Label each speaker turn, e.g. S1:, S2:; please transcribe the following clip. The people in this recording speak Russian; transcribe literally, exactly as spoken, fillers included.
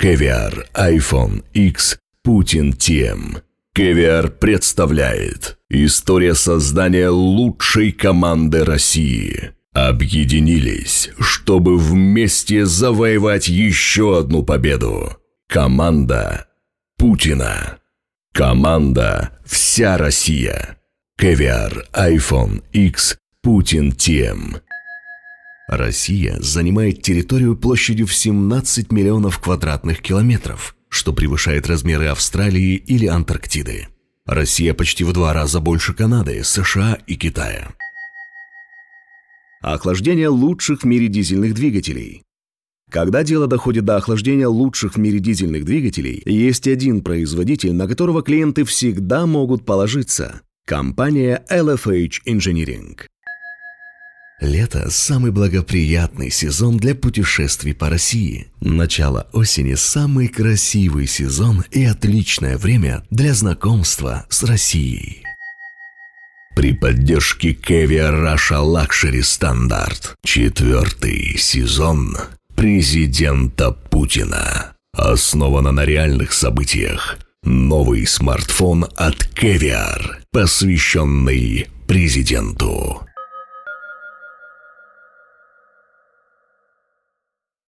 S1: Caviar iPhone X Putin Team. Caviar представляет история создания лучшей команды России. Объединились, чтобы вместе завоевать еще одну победу. Команда Путина. Команда «Вся Россия». Caviar iPhone X Putin Team. Россия занимает территорию площадью в семнадцать миллионов квадратных километров, что превышает размеры Австралии или Антарктиды. Россия почти в два раза больше Канады, США и Китая. Охлаждение лучших в мире дизельных двигателей. Когда дело доходит до охлаждения лучших в мире дизельных двигателей, есть один производитель, на которого клиенты всегда могут положиться – компания эл эф эйч Engineering. Лето – самый благоприятный сезон для путешествий по России. Начало осени – самый красивый сезон и отличное время для знакомства с Россией. При поддержке Caviar Russia Luxury Standard четвертый сезон президента Путина. Основано на реальных событиях. Новый смартфон от Caviar, посвященный президенту.